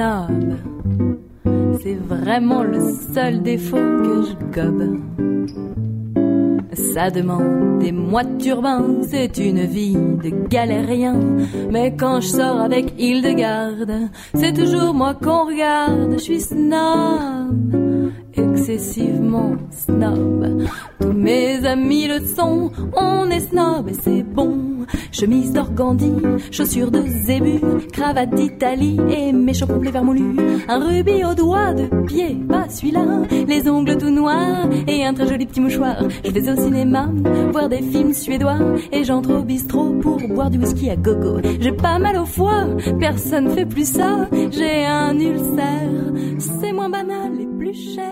snob. C'est vraiment le seul défaut que je gobe. Ça demande des mois de turbin, c'est une vie de galérien. Mais quand je sors avec Hildegarde, c'est toujours moi qu'on regarde. Je suis snob, excessivement snob. Tous mes amis le sont, on est snob et c'est bon. Chemise d'organdi, chaussures de zébu, cravate d'Italie et méchants complets vermoulus. Un rubis au doigt de pied, pas celui-là. Les ongles tout noirs et un très joli petit mouchoir. Je vais au cinéma, voir des films suédois et j'entre au bistrot pour boire du whisky à gogo. J'ai pas mal au foie, personne fait plus ça. J'ai un ulcère, c'est moins banal et plus cher.